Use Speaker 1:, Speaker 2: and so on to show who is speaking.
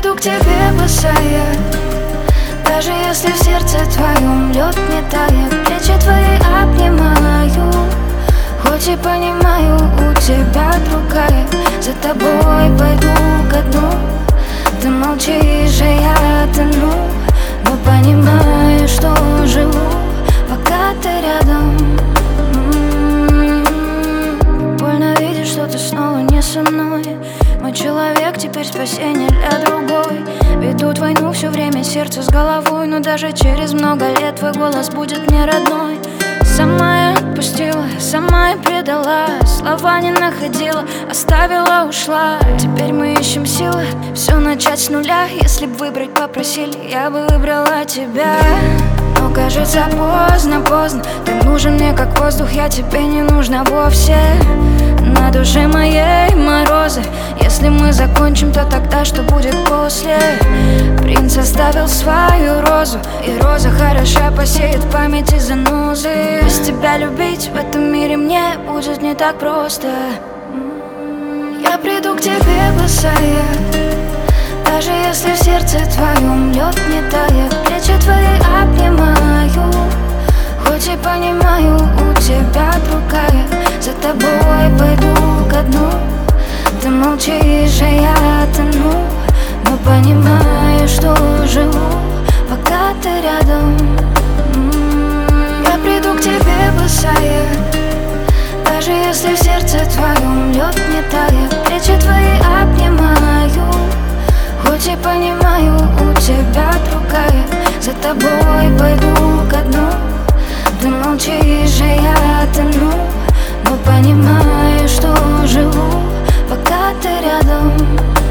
Speaker 1: приду к тебе босая, даже если в сердце твоем лед не тает. Плечи твои обнимаю, хоть и понимаю, у тебя другая. За тобой пойду ко дну, ты молчишь, а я тону, но понимаю, что живу, пока ты рядом. Больно видеть, что ты снова не со мной. Мой человек, теперь спасение для другой. Ведут войну все время, сердце с головой, но даже через много лет твой голос будет мне родной. Сама я отпустила, сама я предала, слова не находила, оставила, ушла. Теперь мы ищем силы все начать с нуля. Если б выбрать попросили, я бы выбрала тебя. Но кажется поздно, поздно. Ты нужен мне как воздух, я тебе не нужна вовсе. На душе моей морозы. Если мы закончим, то тогда что будет после? Принц оставил свою розу, и роза хороша посеет в памяти занозы. Без тебя любить в этом мире мне будет не так просто. Я приду к тебе босая, даже если в сердце твоем лед не тает. Плечи твои обнимаю, хоть и понимаю, у тебя другая. За тобой пойду ко дну, ты молчишь, а я тону, но понимаю, что живу, пока ты рядом. Я приду к тебе босая, даже если в сердце твоем лед не тает. Плечи твои обнимаю, хоть и понимаю, у тебя другая. За тобой пойду ко дну, ты молчишь, а я тону, но понимаю, что живу, пока ты рядом.